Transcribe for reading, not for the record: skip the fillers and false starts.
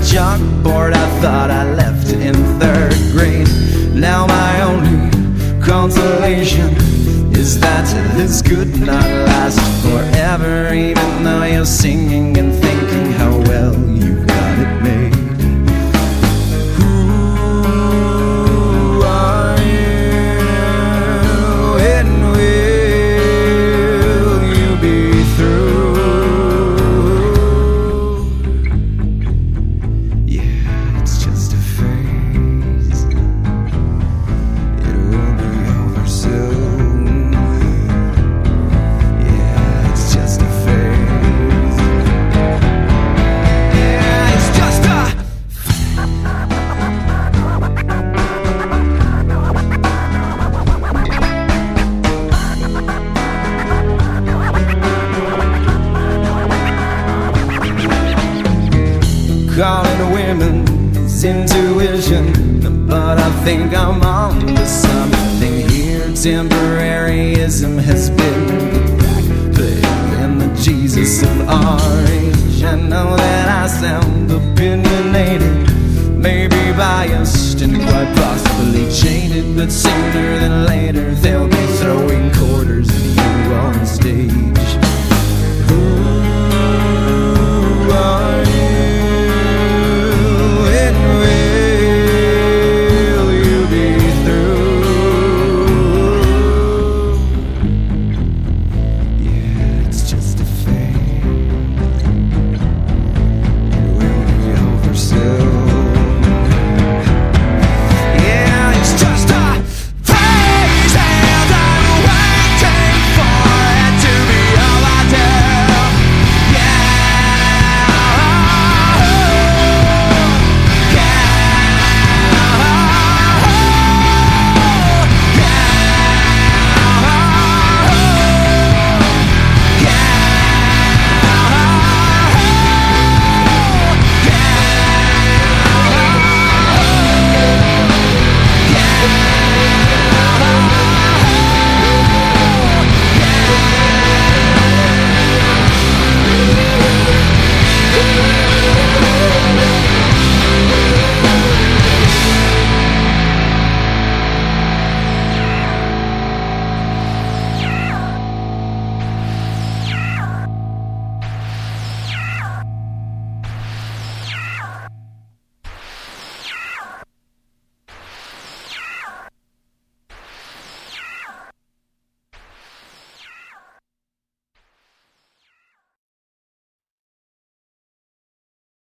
chalkboard I thought I left in third grade. Now my only consolation is that this could not last forever, even though you're singing and thinking how well you got it made. Who are you, and will you be through? Yeah, it's just a phase. It will be over soon. Yeah, it's just a phase. Yeah, it's just a calling women's intuition, but I think I'm on to something here. Temporaryism has been backplaying the Jesus of our age. I know that I sound opinionated, maybe biased and quite possibly jaded, but sooner than later